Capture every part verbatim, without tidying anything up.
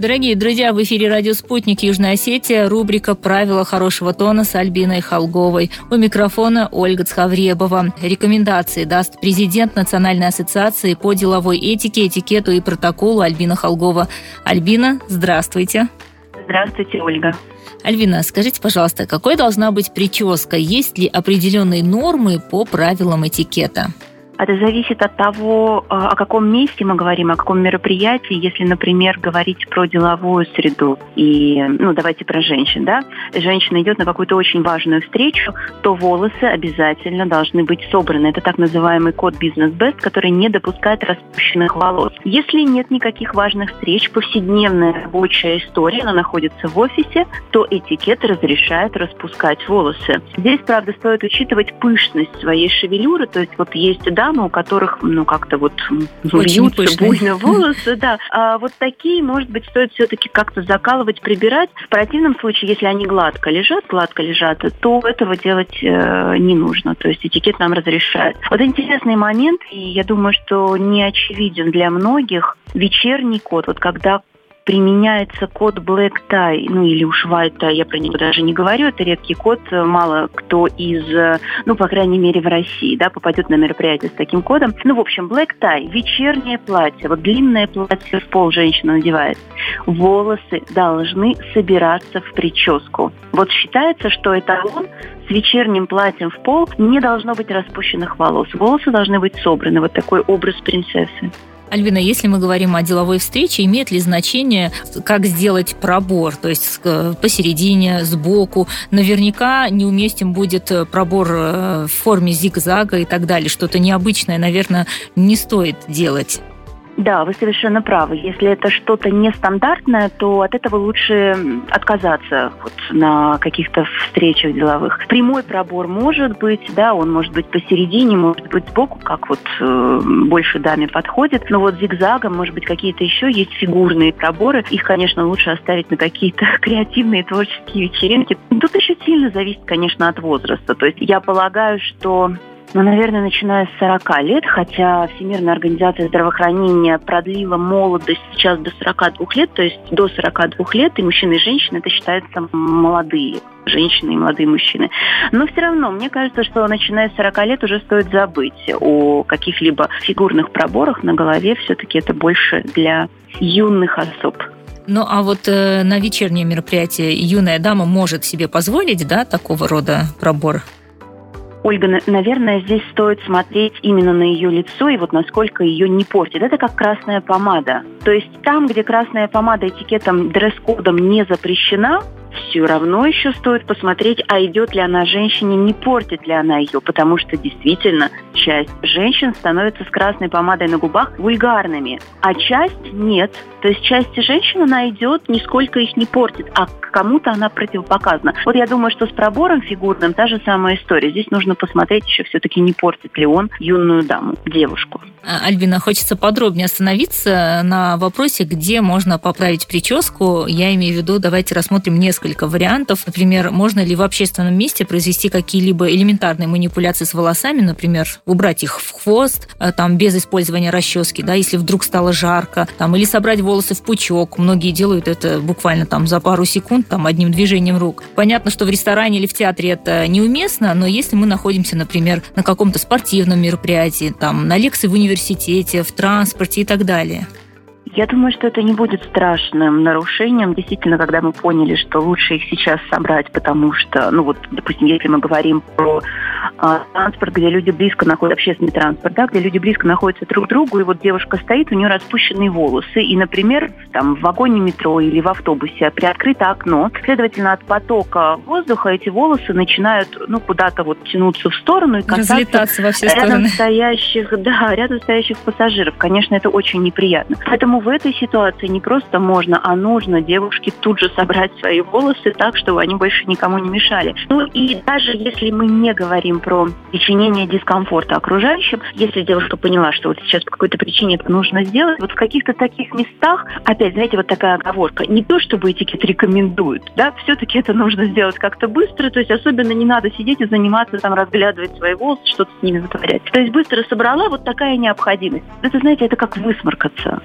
Дорогие друзья, в эфире «Радио Спутник» Южная Осетия, рубрика «Правила хорошего тона» с Альбиной Холговой. У микрофона Ольга Цхавребова. Рекомендации даст президент Национальной ассоциации по деловой этике, этикету и протоколу Альбина Холгова. Альбина, здравствуйте. Здравствуйте, Ольга. Альбина, скажите, пожалуйста, какой должна быть прическа? Есть ли определенные нормы по правилам этикета? Это зависит от того, о каком месте мы говорим, о каком мероприятии. Если, например, говорить про деловую среду, и, ну, давайте про женщин, да? Женщина идет на какую-то очень важную встречу, то волосы обязательно должны быть собраны. Это так называемый код Business Best, который не допускает распущенных волос. Если нет никаких важных встреч, повседневная рабочая история, она находится в офисе, то этикет разрешает распускать волосы. Здесь, правда, стоит учитывать пышность своей шевелюры, то есть вот есть дамы, у которых, ну, как-то вот вьются буйно волосы, да. А вот такие, может быть, стоит все-таки как-то закалывать, прибирать. В противном случае, если они гладко лежат, гладко лежат, то этого делать э, не нужно. То есть этикет нам разрешает. Вот интересный момент, и я думаю, что не очевиден для многих, вечерний код. Вот когда применяется код Black Tie, ну или уж White Tie, я про него даже не говорю, это редкий код, мало кто из, ну, по крайней мере, в России, да, попадет на мероприятие с таким кодом. Ну, в общем, Black Tie, вечернее платье, вот длинное платье в пол женщина надевает, волосы должны собираться в прическу. Вот считается, что эталон с вечерним платьем в пол не должно быть распущенных волос. Волосы должны быть собраны, вот такой образ принцессы. Альбина, если мы говорим о деловой встрече, имеет ли значение, как сделать пробор? То есть посередине, сбоку. Наверняка неуместен будет пробор в форме зигзага и так далее. Что-то необычное, наверное, не стоит делать. Да, вы совершенно правы. Если это что-то нестандартное, то от этого лучше отказаться вот на каких-то встречах деловых. Прямой пробор может быть, да, он может быть посередине, может быть сбоку, как вот э, больше даме подходит. Но вот зигзагом, может быть, какие-то еще есть фигурные проборы. Их, конечно, лучше оставить на какие-то креативные творческие вечеринки. Тут еще сильно зависит, конечно, от возраста. То есть я полагаю, что... Ну, наверное, начиная с сорока лет, хотя Всемирная организация здравоохранения продлила молодость сейчас до сорока двух лет, то есть до сорока двух лет и мужчины, и женщины, это считаются молодые женщины и молодые мужчины. Но все равно, мне кажется, что начиная с сорока лет уже стоит забыть о каких-либо фигурных проборах на голове, все-таки это больше для юных особ. Ну, а вот э, на вечернее мероприятие юная дама может себе позволить, да, такого рода пробор? Ольга, наверное, здесь стоит смотреть именно на ее лицо и вот насколько ее не портит. Это как красная помада. То есть там, где красная помада этикетом, дресс-кодом не запрещена, все равно еще стоит посмотреть, а идет ли она женщине, не портит ли она ее, потому что действительно часть женщин становится с красной помадой на губах вульгарными, а часть нет. То есть часть женщин она идет, нисколько их не портит, а кому-то она противопоказана. Вот я думаю, что с пробором фигурным та же самая история. Здесь нужно посмотреть еще все-таки, не портит ли он юную даму, девушку. Альбина, хочется подробнее остановиться на вопросе, где можно поправить прическу. Я имею в виду, давайте рассмотрим несколько вариантов. Например, можно ли в общественном месте произвести какие-либо элементарные манипуляции с волосами, например, убрать их в хвост, там, без использования расчески, да, если вдруг стало жарко, там, или собрать волосы в пучок. Многие делают это буквально там за пару секунд, там, одним движением рук. Понятно, что в ресторане или в театре это неуместно, но если мы находимся, например, на каком-то спортивном мероприятии, там, на лекции в университете, в транспорте и так далее. Я думаю, что это не будет страшным нарушением. Действительно, когда мы поняли, что лучше их сейчас собрать, потому что, ну вот, допустим, если мы говорим про а, транспорт, где люди близко находятся, общественный транспорт, да, где люди близко находятся друг к другу, и вот девушка стоит, у нее распущенные волосы, и, например, там, в вагоне метро или в автобусе приоткрыто окно, следовательно, от потока воздуха эти волосы начинают, ну, куда-то вот тянуться в сторону и касаться разлетаться во все рядом стороны. стоящих, да, рядом стоящих пассажиров. Конечно, это очень неприятно. Поэтому в этой ситуации не просто можно, а нужно девушке тут же собрать свои волосы так, чтобы они больше никому не мешали. Ну и даже если мы не говорим про причинение дискомфорта окружающим, если девушка поняла, что вот сейчас по какой-то причине это нужно сделать, вот в каких-то таких местах, опять, знаете, вот такая оговорка, не то, чтобы этикет рекомендует, да, все-таки это нужно сделать как-то быстро, то есть особенно не надо сидеть и заниматься, там, разглядывать свои волосы, что-то с ними вытворять. То есть быстро собрала, вот такая необходимость. Это, знаете, это как высморкаться. Ну вот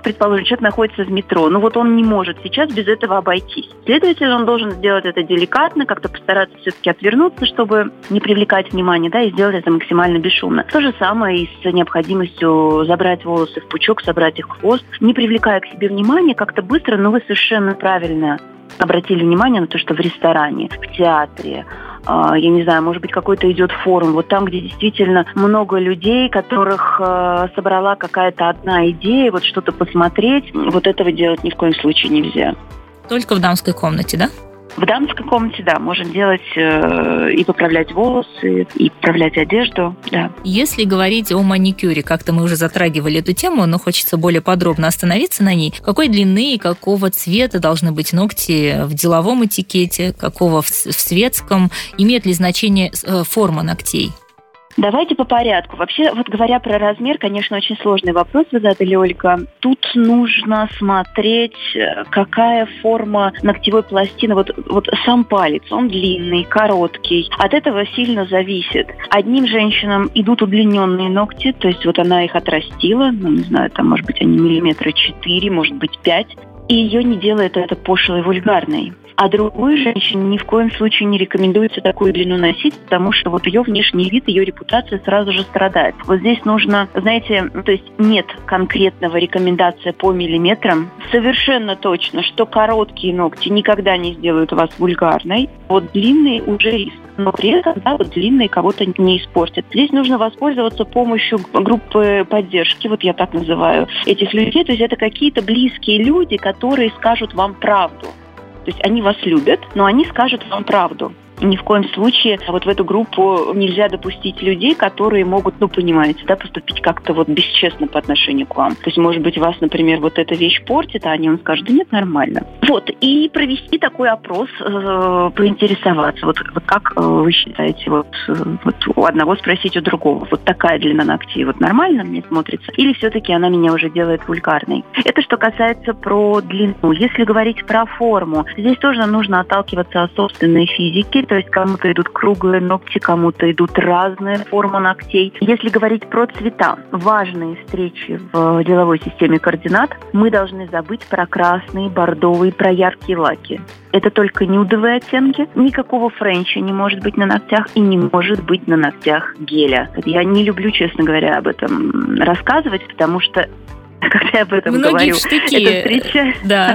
предположим, человек находится в метро, ну вот он не может сейчас без этого обойтись. Следовательно, он должен сделать это деликатно, как-то постараться все-таки отвернуться, чтобы не привлекать внимание, да, и сделать это максимально бесшумно. То же самое и с необходимостью забрать волосы в пучок, собрать их в хвост, не привлекая к себе внимания, как-то быстро, но вы совершенно правильно обратили внимание на то, что в ресторане, в театре, я не знаю, может быть, какой-то идет форум, вот там, где действительно много людей, которых собрала какая-то одна идея, вот что-то посмотреть, вот этого делать ни в коем случае нельзя. Только в дамской комнате, да? В дамской комнате, да, можем делать э, и поправлять волосы, и поправлять одежду, да. Если говорить о маникюре, как-то мы уже затрагивали эту тему, но хочется более подробно остановиться на ней. Какой длины и какого цвета должны быть ногти в деловом этикете, какого в, в светском? Имеет ли значение э, форма ногтей? Давайте по порядку. Вообще, вот говоря про размер, конечно, очень сложный вопрос вы задали, Ольга. Тут нужно смотреть, какая форма ногтевой пластины. Вот, вот сам палец, он длинный, короткий. От этого сильно зависит. Одним женщинам идут удлиненные ногти, то есть вот она их отрастила, ну, не знаю, там, может быть, они миллиметра четыре, может быть, пять, и ее не делает это пошлой, вульгарной. А другой женщине ни в коем случае не рекомендуется такую длину носить, потому что вот ее внешний вид, ее репутация сразу же страдает. Вот здесь нужно, знаете, то есть нет конкретного рекомендации по миллиметрам. Совершенно точно, что короткие ногти никогда не сделают вас вульгарной. Вот длинные уже риск. Но при этом, да, вот длинные кого-то не испортят. Здесь нужно воспользоваться помощью группы поддержки, вот я так называю этих людей. То есть это какие-то близкие люди, которые скажут вам правду. То есть они вас любят, но они скажут вам правду. И ни в коем случае вот в эту группу нельзя допустить людей, которые могут, ну, понимаете, да, поступить как-то вот бесчестно по отношению к вам. То есть, может быть, вас, например, вот эта вещь портит, а они вам скажут, да нет, нормально. Вот, и провести такой опрос, э, поинтересоваться, вот, вот как э, вы считаете, вот, э, вот у одного спросить у другого, вот такая длина ногтей, вот нормально мне смотрится, или все-таки она меня уже делает вульгарной? Это что касается про длину. Если говорить про форму, здесь тоже нужно отталкиваться от собственной физики. То есть кому-то идут круглые ногти, кому-то идут разные формы ногтей. Если говорить про цвета, важные встречи в деловой системе координат, мы должны забыть про красные, бордовые, про яркие лаки. Это только нюдовые оттенки. Никакого френча не может быть на ногтях и не может быть на ногтях геля. Я не люблю, честно говоря, об этом рассказывать, потому что когда я об этом Многие говорю, штыки, это встречается да.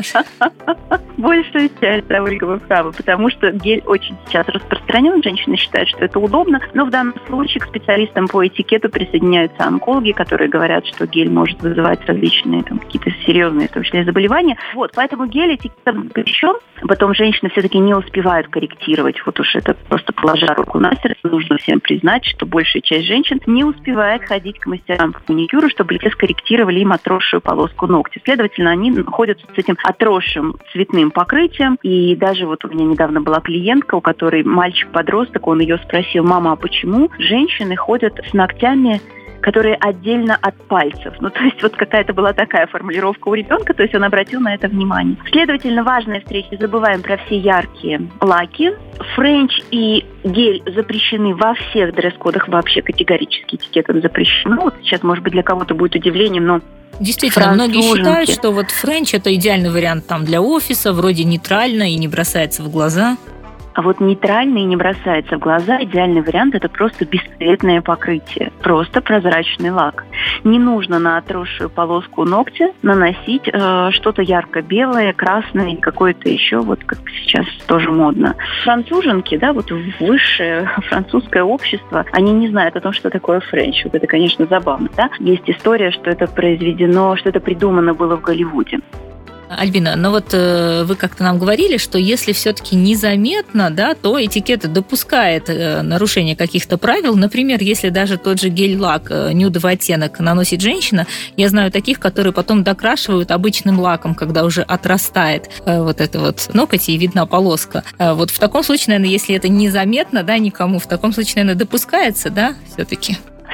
большая часть, да, Ольга, вы правы, потому что гель очень сейчас распространен, женщины считают, что это удобно, но в данном случае к специалистам по этикету присоединяются онкологи, которые говорят, что гель может вызывать различные там, какие-то серьезные, в том числе, заболевания. Вот, поэтому гель этикетом запрещен, потом женщины все-таки не успевают корректировать, вот уж это просто положа руку на сердце, нужно всем признать, что большая часть женщин не успевает ходить к мастерам по маникюру, чтобы те скорректировали им отросшую полоску ногтя. Следовательно, они находятся с этим отросшим цветным покрытием. И даже вот у меня недавно была клиентка, у которой мальчик-подросток, он ее спросил: мама, а почему женщины ходят с ногтями, которые отдельно от пальцев? Ну, то есть вот какая-то была такая формулировка у ребенка, то есть он обратил на это внимание. Следовательно, важная встреча, забываем про все яркие лаки. Френч и гель запрещены во всех дресс-кодах, вообще категорически этикетом запрещено. Вот сейчас, может быть, для кого-то будет удивлением, но действительно, многие считают, что вот френч – это идеальный вариант там для офиса, вроде нейтрально и не бросается в глаза. А вот нейтральный и не бросается в глаза идеальный вариант – это просто бесцветное покрытие, просто прозрачный лак. Не нужно на отросшую полоску ногтя наносить э, что-то ярко-белое, красное и какое-то еще, вот как сейчас тоже модно. Француженки, да, вот высшее французское общество, они не знают о том, что такое френч. Вот это, конечно, забавно, да? Есть история, что это произведено, что это придумано было в Голливуде. Альбина, ну вот э, вы как-то нам говорили, что если все-таки незаметно, да, то этикет допускает э, нарушение каких-то правил. Например, если даже тот же гель-лак, э, нюдовый оттенок наносит женщина, я знаю таких, которые потом докрашивают обычным лаком, когда уже отрастает э, вот это вот ноготь и видна полоска. Э, вот в таком случае, наверное, если это незаметно, да, никому, в таком случае, наверное, допускается, да, все-таки?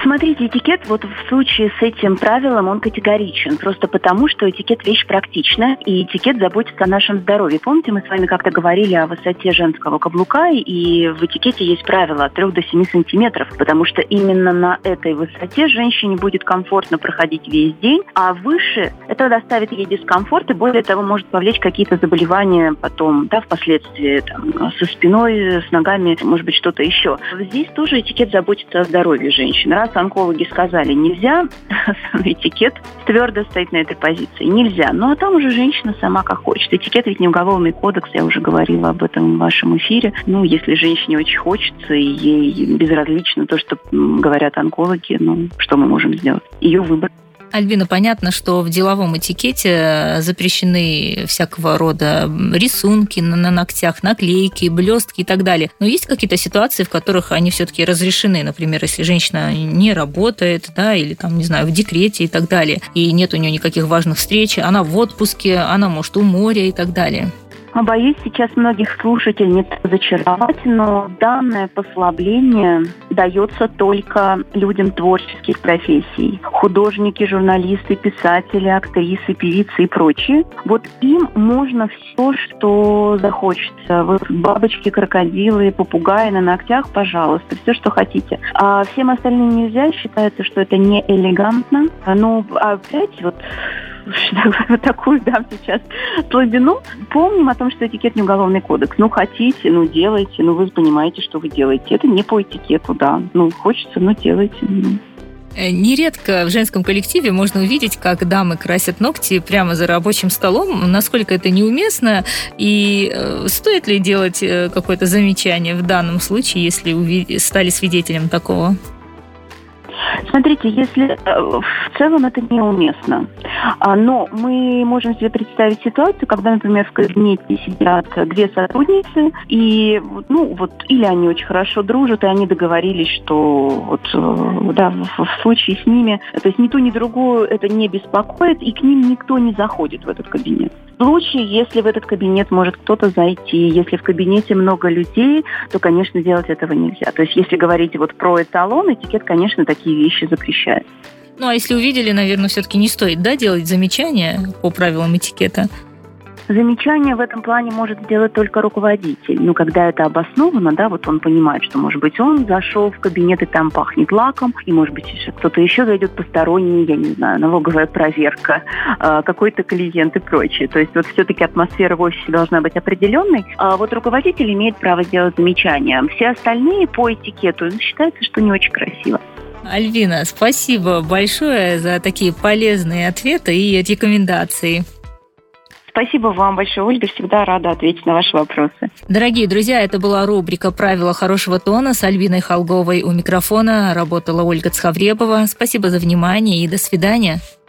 Смотрите, этикет вот в случае с этим правилом, он категоричен. Просто потому, что этикет – вещь практичная, и этикет заботится о нашем здоровье. Помните, мы с вами как-то говорили о высоте женского каблука, и в этикете есть правило от трёх до семи сантиметров, потому что именно на этой высоте женщине будет комфортно проходить весь день, а выше это доставит ей дискомфорт, и более того, может повлечь какие-то заболевания потом, да, впоследствии, там, со спиной, с ногами, может быть, что-то еще. Здесь тоже этикет заботится о здоровье женщины. Раз онкологи сказали нельзя, этикет твердо стоит на этой позиции. Нельзя. Ну, а там уже женщина сама как хочет. Этикет ведь не уголовный кодекс, я уже говорила об этом в вашем эфире. Ну, если женщине очень хочется, и ей безразлично то, что говорят онкологи, ну, что мы можем сделать? Ее выбор. Альбина, понятно, что в деловом этикете запрещены всякого рода рисунки на ногтях, наклейки, блестки и так далее. Но есть какие-то ситуации, в которых они все-таки разрешены. Например, если женщина не работает, да, или там, не знаю, в декрете и так далее, и нет у нее никаких важных встреч, она в отпуске, она может у моря и так далее. Боюсь сейчас многих слушательниц разочаровать, но данное послабление дается только людям творческих профессий. Художники, журналисты, писатели, актрисы, певицы и прочие. Вот им можно все, что захочется. Вот бабочки, крокодилы, попугаи на ногтях, пожалуйста, все, что хотите. А всем остальным нельзя, считается, что это не элегантно. Ну, опять вот... вот такую дам сейчас слабину. Помним о том, что этикет не уголовный кодекс. Ну, хотите, ну, делайте. Ну, вы понимаете, что вы делаете. Это не по этикету, да. Ну, хочется, ну, делайте. Ну. Нередко в женском коллективе можно увидеть, как дамы красят ногти прямо за рабочим столом. Насколько это неуместно? И стоит ли делать какое-то замечание в данном случае, если увид... стали свидетелем такого? Смотрите, если в целом это неуместно, но мы можем себе представить ситуацию, когда, например, в кабинете сидят две сотрудницы, и, ну, вот, или они очень хорошо дружат, и они договорились, что вот, да, в, в случае с ними, то есть ни ту, ни другую это не беспокоит, и к ним никто не заходит в этот кабинет. В случае, если в этот кабинет может кто-то зайти, если в кабинете много людей, то, конечно, делать этого нельзя. То есть, если говорить вот про эталон, этикет, конечно, такие вещи запрещает. Ну, а если увидели, наверное, все-таки не стоит, да, делать замечания по правилам этикета? Замечание в этом плане может сделать только руководитель. Ну, когда это обосновано, да, вот он понимает, что, может быть, он зашел в кабинет, и там пахнет лаком, и, может быть, кто-то еще зайдет посторонний, я не знаю, налоговая проверка, какой-то клиент и прочее. То есть вот все-таки атмосфера в офисе должна быть определенной. А вот руководитель имеет право сделать замечания. Все остальные по этикету считается, что не очень красиво. Альбина, спасибо большое за такие полезные ответы и рекомендации. Спасибо вам большое, Ольга. Всегда рада ответить на ваши вопросы. Дорогие друзья, это была рубрика «Правила хорошего тона» с Альбиной Холговой. У микрофона работала Ольга Цхавребова. Спасибо за внимание и до свидания.